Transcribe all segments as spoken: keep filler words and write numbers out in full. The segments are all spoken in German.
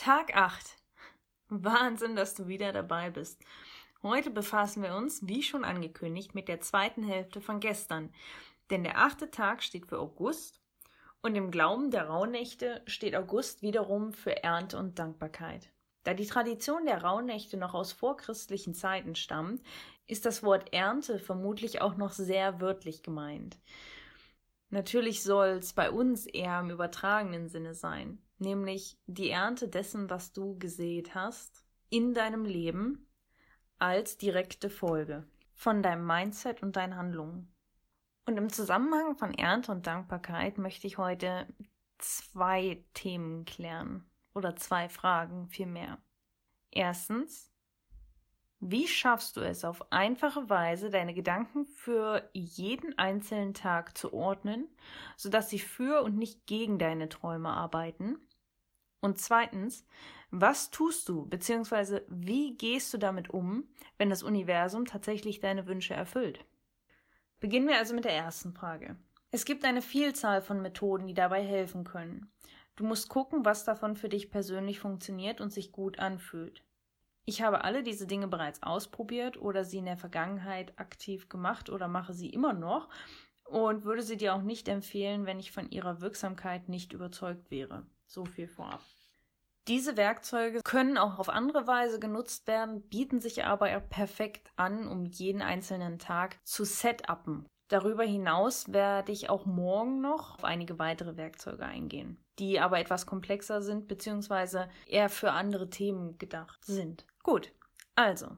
Tag acht. Wahnsinn, dass du wieder dabei bist. Heute befassen wir uns, wie schon angekündigt, mit der zweiten Hälfte von gestern. Denn der achte Tag steht für August und im Glauben der Rauhnächte steht August wiederum für Ernte und Dankbarkeit. Da die Tradition der Rauhnächte noch aus vorchristlichen Zeiten stammt, ist das Wort Ernte vermutlich auch noch sehr wörtlich gemeint. Natürlich soll es bei uns eher im übertragenen Sinne sein, nämlich die Ernte dessen, was du gesät hast, in deinem Leben als direkte Folge von deinem Mindset und deinen Handlungen. Und im Zusammenhang von Ernte und Dankbarkeit möchte ich heute zwei Themen klären oder zwei Fragen vielmehr. Erstens, wie schaffst du es auf einfache Weise, deine Gedanken für jeden einzelnen Tag zu ordnen, sodass sie für und nicht gegen deine Träume arbeiten? Und zweitens, was tust du bzw. wie gehst du damit um, wenn das Universum tatsächlich deine Wünsche erfüllt? Beginnen wir also mit der ersten Frage. Es gibt eine Vielzahl von Methoden, die dabei helfen können. Du musst gucken, was davon für dich persönlich funktioniert und sich gut anfühlt. Ich habe alle diese Dinge bereits ausprobiert oder sie in der Vergangenheit aktiv gemacht oder mache sie immer noch und würde sie dir auch nicht empfehlen, wenn ich von ihrer Wirksamkeit nicht überzeugt wäre. So viel vorab. Diese Werkzeuge können auch auf andere Weise genutzt werden, bieten sich aber perfekt an, um jeden einzelnen Tag zu setupen. Darüber hinaus werde ich auch morgen noch auf einige weitere Werkzeuge eingehen, die aber etwas komplexer sind bzw. eher für andere Themen gedacht sind. Gut, also,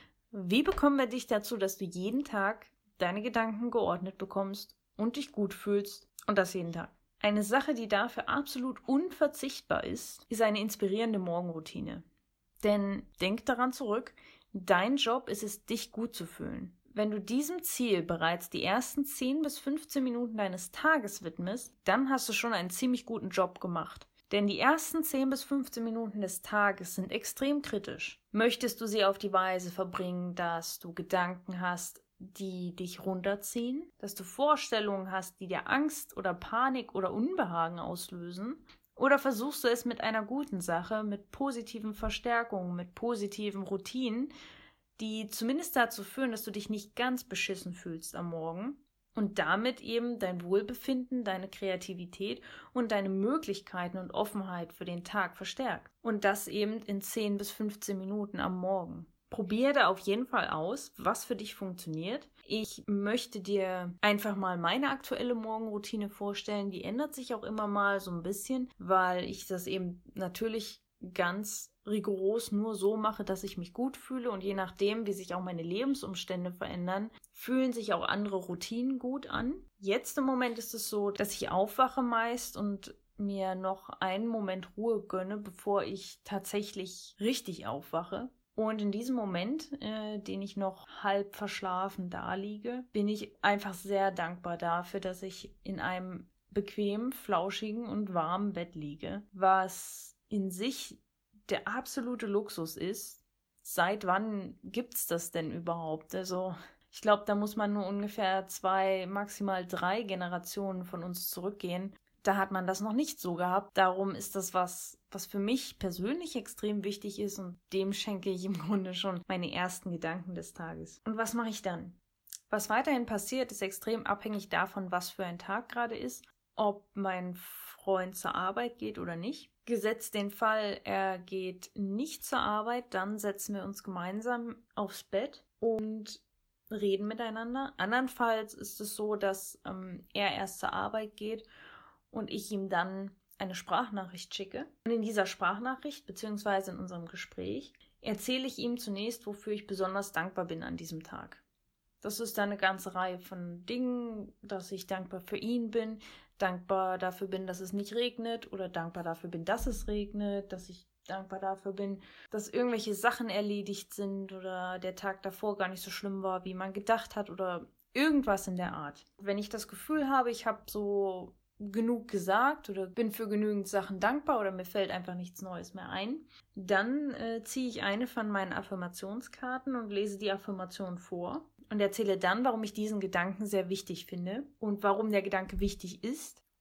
wie bekommen wir dich dazu, dass du jeden Tag deine Gedanken geordnet bekommst und dich gut fühlst und das jeden Tag? Eine Sache, die dafür absolut unverzichtbar ist, ist eine inspirierende Morgenroutine. Denn denk daran zurück, dein Job ist es, dich gut zu fühlen. Wenn du diesem Ziel bereits die ersten zehn bis fünfzehn Minuten deines Tages widmest, dann hast du schon einen ziemlich guten Job gemacht. Denn die ersten zehn bis fünfzehn Minuten des Tages sind extrem kritisch. Möchtest du sie auf die Weise verbringen, dass du Gedanken hast, die dich runterziehen, dass du Vorstellungen hast, die dir Angst oder Panik oder Unbehagen auslösen? Oder versuchst du es mit einer guten Sache, mit positiven Verstärkungen, mit positiven Routinen, die zumindest dazu führen, dass du dich nicht ganz beschissen fühlst am Morgen und damit eben dein Wohlbefinden, deine Kreativität und deine Möglichkeiten und Offenheit für den Tag verstärkt. Und das eben in zehn bis fünfzehn Minuten am Morgen. Probier da auf jeden Fall aus, was für dich funktioniert. Ich möchte dir einfach mal meine aktuelle Morgenroutine vorstellen. Die ändert sich auch immer mal so ein bisschen, weil ich das eben natürlich ganz rigoros nur so mache, dass ich mich gut fühle und je nachdem, wie sich auch meine Lebensumstände verändern, fühlen sich auch andere Routinen gut an. Jetzt im Moment ist es so, dass ich aufwache meist und mir noch einen Moment Ruhe gönne, bevor ich tatsächlich richtig aufwache. Und in diesem Moment, äh, den ich noch halb verschlafen daliege, bin ich einfach sehr dankbar dafür, dass ich in einem bequemen, flauschigen und warmen Bett liege, was in sich der absolute Luxus ist. Seit wann gibt's das denn überhaupt? Also ich glaube, da muss man nur ungefähr zwei, maximal drei Generationen von uns zurückgehen. Da hat man das noch nicht so gehabt. Darum ist das was, was für mich persönlich extrem wichtig ist und dem schenke ich im Grunde schon meine ersten Gedanken des Tages. Und was mache ich dann? Was weiterhin passiert, ist extrem abhängig davon, was für ein Tag gerade ist, ob mein Freund zur Arbeit geht oder nicht. Gesetzt den Fall, er geht nicht zur Arbeit, dann setzen wir uns gemeinsam aufs Bett und reden miteinander. Andernfalls ist es so, dass ähm, er erst zur Arbeit geht und ich ihm dann eine Sprachnachricht schicke. Und in dieser Sprachnachricht bzw. in unserem Gespräch erzähle ich ihm zunächst, wofür ich besonders dankbar bin an diesem Tag. Das ist dann eine ganze Reihe von Dingen, dass ich dankbar für ihn bin, dankbar dafür bin, dass es nicht regnet oder dankbar dafür bin, dass es regnet, dass ich dankbar dafür bin, dass irgendwelche Sachen erledigt sind oder der Tag davor gar nicht so schlimm war, wie man gedacht hat oder irgendwas in der Art. Wenn ich das Gefühl habe, ich habe so genug gesagt oder bin für genügend Sachen dankbar oder mir fällt einfach nichts Neues mehr ein, dann äh, ziehe ich eine von meinen Affirmationskarten und lese die Affirmation vor und erzähle dann, warum ich diesen Gedanken sehr wichtig finde und warum der Gedanke wichtig ist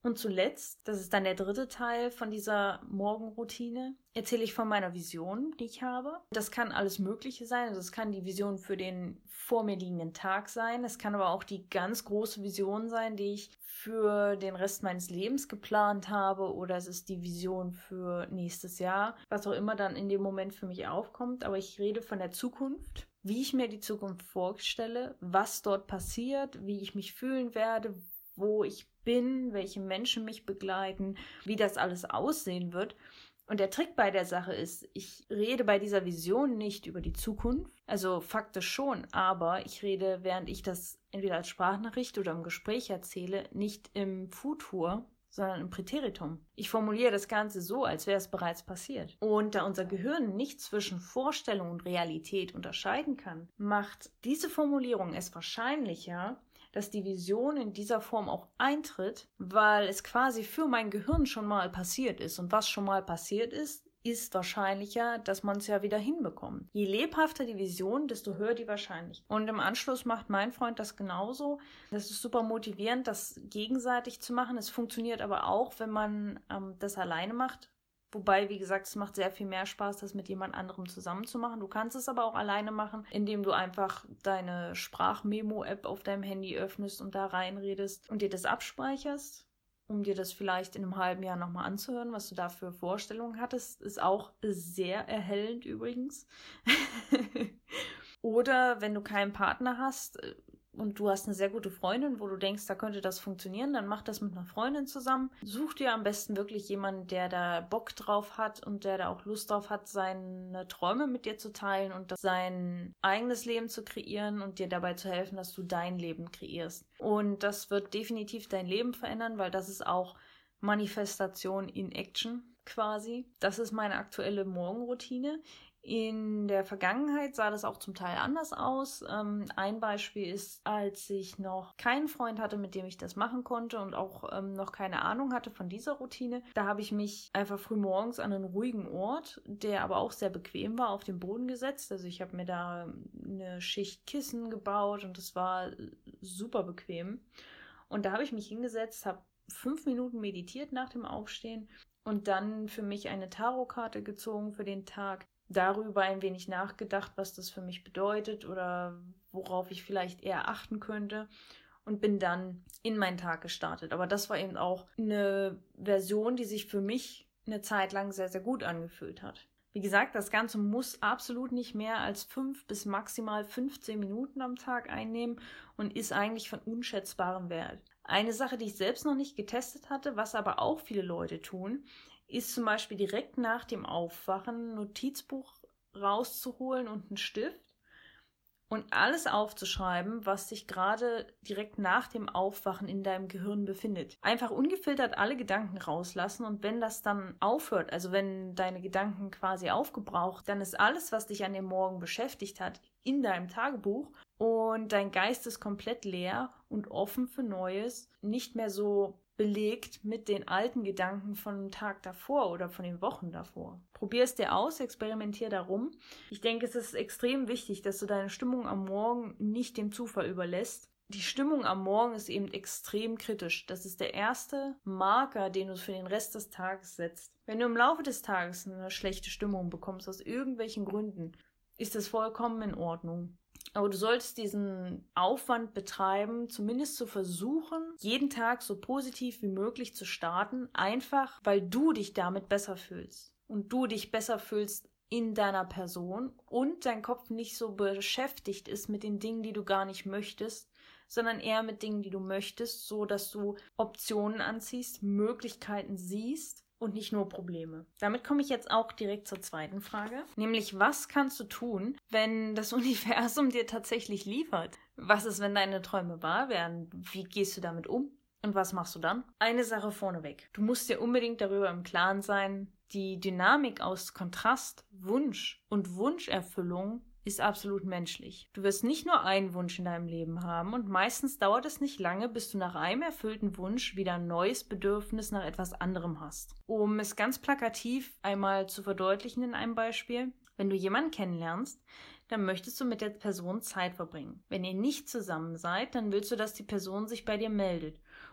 Und zuletzt, das ist dann der dritte Teil von dieser Morgenroutine, erzähle ich von meiner Vision, die ich habe. Das kann alles Mögliche sein. Also es kann die Vision für den vor mir liegenden Tag sein. Es kann aber auch die ganz große Vision sein, die ich für den Rest meines Lebens geplant habe. Oder es ist die Vision für nächstes Jahr, was auch immer dann in dem Moment für mich aufkommt. Aber ich rede von der Zukunft, wie ich mir die Zukunft vorstelle, was dort passiert, wie ich mich fühlen werde, wo ich bin, welche Menschen mich begleiten, wie das alles aussehen wird. Und der Trick bei der Sache ist, ich rede bei dieser Vision nicht über die Zukunft, also faktisch schon, aber ich rede, während ich das entweder als Sprachnachricht oder im Gespräch erzähle, nicht im Futur, sondern im Präteritum. Ich formuliere das Ganze so, als wäre es bereits passiert. Und da unser Gehirn nicht zwischen Vorstellung und Realität unterscheiden kann, macht diese Formulierung es wahrscheinlicher, dass die Vision in dieser Form auch eintritt, weil es quasi für mein Gehirn schon mal passiert ist. Und was schon mal passiert ist, ist wahrscheinlicher, dass man es ja wieder hinbekommt. Je lebhafter die Vision, desto höher die Wahrscheinlichkeit. Und im Anschluss macht mein Freund das genauso. Das ist super motivierend, das gegenseitig zu machen. Es funktioniert aber auch, wenn man ähm, das alleine macht. Wobei, wie gesagt, es macht sehr viel mehr Spaß, das mit jemand anderem zusammen zu machen. Du kannst es aber auch alleine machen, indem du einfach deine Sprachmemo-App auf deinem Handy öffnest und da reinredest und dir das abspeicherst, um dir das vielleicht in einem halben Jahr nochmal anzuhören, was du da für Vorstellungen hattest. Ist auch sehr erhellend übrigens. Oder wenn du keinen Partner hast und du hast eine sehr gute Freundin, wo du denkst, da könnte das funktionieren, dann mach das mit einer Freundin zusammen. Such dir am besten wirklich jemanden, der da Bock drauf hat und der da auch Lust drauf hat, seine Träume mit dir zu teilen und sein eigenes Leben zu kreieren und dir dabei zu helfen, dass du dein Leben kreierst. Und das wird definitiv dein Leben verändern, weil das ist auch Manifestation in Action quasi. Das ist meine aktuelle Morgenroutine. In der Vergangenheit sah das auch zum Teil anders aus. Ähm, ein Beispiel ist, als ich noch keinen Freund hatte, mit dem ich das machen konnte und auch ähm, noch keine Ahnung hatte von dieser Routine. Da habe ich mich einfach früh morgens an einen ruhigen Ort, der aber auch sehr bequem war, auf den Boden gesetzt. Also ich habe mir da eine Schicht Kissen gebaut und das war super bequem. Und da habe ich mich hingesetzt, habe fünf Minuten meditiert nach dem Aufstehen und dann für mich eine Tarotkarte gezogen für den Tag. Darüber ein wenig nachgedacht, was das für mich bedeutet oder worauf ich vielleicht eher achten könnte und bin dann in meinen Tag gestartet. Aber das war eben auch eine Version, die sich für mich eine Zeit lang sehr, sehr gut angefühlt hat. Wie gesagt, das Ganze muss absolut nicht mehr als fünf bis maximal fünfzehn Minuten am Tag einnehmen und ist eigentlich von unschätzbarem Wert. Eine Sache, die ich selbst noch nicht getestet hatte, was aber auch viele Leute tun, ist zum Beispiel direkt nach dem Aufwachen ein Notizbuch rauszuholen und einen Stift und alles aufzuschreiben, was sich gerade direkt nach dem Aufwachen in deinem Gehirn befindet. Einfach ungefiltert alle Gedanken rauslassen und wenn das dann aufhört, also wenn deine Gedanken quasi aufgebraucht, dann ist alles, was dich an dem Morgen beschäftigt hat, in deinem Tagebuch und dein Geist ist komplett leer und offen für Neues, nicht mehr so belegt mit den alten Gedanken von dem Tag davor oder von den Wochen davor. Probier es dir aus, experimentier darum. Ich denke, es ist extrem wichtig, dass du deine Stimmung am Morgen nicht dem Zufall überlässt. Die Stimmung am Morgen ist eben extrem kritisch. Das ist der erste Marker, den du für den Rest des Tages setzt. Wenn du im Laufe des Tages eine schlechte Stimmung bekommst, aus irgendwelchen Gründen, ist das vollkommen in Ordnung. Aber du solltest diesen Aufwand betreiben, zumindest zu versuchen, jeden Tag so positiv wie möglich zu starten, einfach weil du dich damit besser fühlst. Und du dich besser fühlst in deiner Person und dein Kopf nicht so beschäftigt ist mit den Dingen, die du gar nicht möchtest, sondern eher mit Dingen, die du möchtest, so dass du Optionen anziehst, Möglichkeiten siehst, und nicht nur Probleme. Damit komme ich jetzt auch direkt zur zweiten Frage, nämlich was kannst du tun, wenn das Universum dir tatsächlich liefert? Was ist, wenn deine Träume wahr werden? Wie gehst du damit um? Und was machst du dann? Eine Sache vorneweg. Du musst dir unbedingt darüber im Klaren sein, die Dynamik aus Kontrast, Wunsch und Wunscherfüllung ist absolut menschlich. Du wirst nicht nur einen Wunsch in deinem Leben haben und meistens dauert es nicht lange, bis du nach einem erfüllten Wunsch wieder ein neues Bedürfnis nach etwas anderem hast. Um es ganz plakativ einmal zu verdeutlichen in einem Beispiel, wenn du jemanden kennenlernst, dann möchtest du mit der Person Zeit verbringen. Wenn ihr nicht zusammen seid, dann willst du, dass die Person sich bei dir meldet.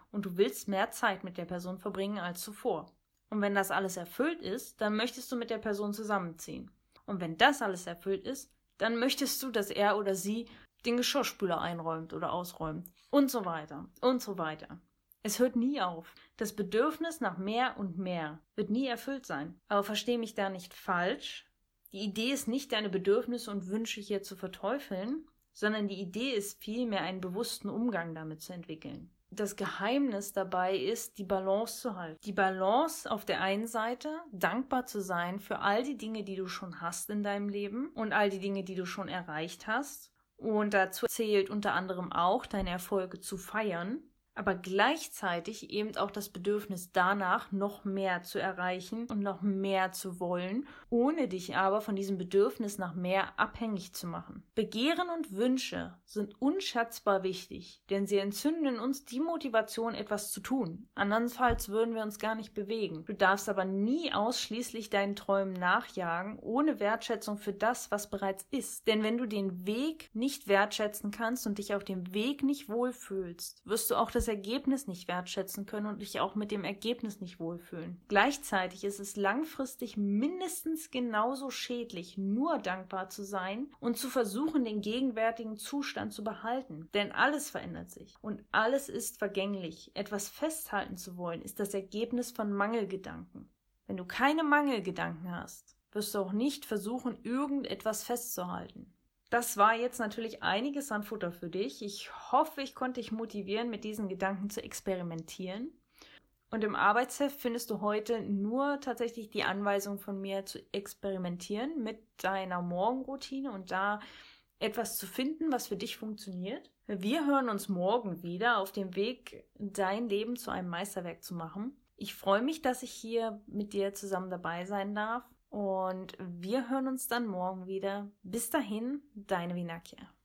und du willst mehr Zeit mit der Person verbringen als zuvor. Und wenn das alles erfüllt ist, dann möchtest du mit der Person zusammenziehen. Und wenn das alles erfüllt ist, dann möchtest du, dass er oder sie den Geschirrspüler einräumt oder ausräumt und so weiter und so weiter. Es hört nie auf. Das Bedürfnis nach mehr und mehr wird nie erfüllt sein. Aber versteh mich da nicht falsch. Die Idee ist nicht, deine Bedürfnisse und Wünsche hier zu verteufeln, sondern die Idee ist vielmehr, einen bewussten Umgang damit zu entwickeln. Das Geheimnis dabei ist, die Balance zu halten. Die Balance auf der einen Seite, dankbar zu sein für all die Dinge, die du schon hast in deinem Leben und all die Dinge, die du schon erreicht hast. Und dazu zählt unter anderem auch, deine Erfolge zu feiern, aber gleichzeitig eben auch das Bedürfnis danach, noch mehr zu erreichen und noch mehr zu wollen, ohne dich aber von diesem Bedürfnis nach mehr abhängig zu machen. Begehren und Wünsche sind unschätzbar wichtig, denn sie entzünden in uns die Motivation, etwas zu tun. Andernfalls würden wir uns gar nicht bewegen. Du darfst aber nie ausschließlich deinen Träumen nachjagen, ohne Wertschätzung für das, was bereits ist. Denn wenn du den Weg nicht wertschätzen kannst und dich auf dem Weg nicht wohlfühlst, wirst du auch das Ergebnis nicht wertschätzen können und dich auch mit dem Ergebnis nicht wohlfühlen. Gleichzeitig ist es langfristig mindestens genauso schädlich, nur dankbar zu sein und zu versuchen, den gegenwärtigen Zustand zu behalten. Denn alles verändert sich und alles ist vergänglich. Etwas festhalten zu wollen, ist das Ergebnis von Mangelgedanken. Wenn du keine Mangelgedanken hast, wirst du auch nicht versuchen, irgendetwas festzuhalten. Das war jetzt natürlich einiges an Futter für dich. Ich hoffe, ich konnte dich motivieren, mit diesen Gedanken zu experimentieren. Und im Arbeitsheft findest du heute nur tatsächlich die Anweisung von mir zu experimentieren mit deiner Morgenroutine und da etwas zu finden, was für dich funktioniert. Wir hören uns morgen wieder auf dem Weg, dein Leben zu einem Meisterwerk zu machen. Ich freue mich, dass ich hier mit dir zusammen dabei sein darf. Und wir hören uns dann morgen wieder. Bis dahin, deine Vinakia.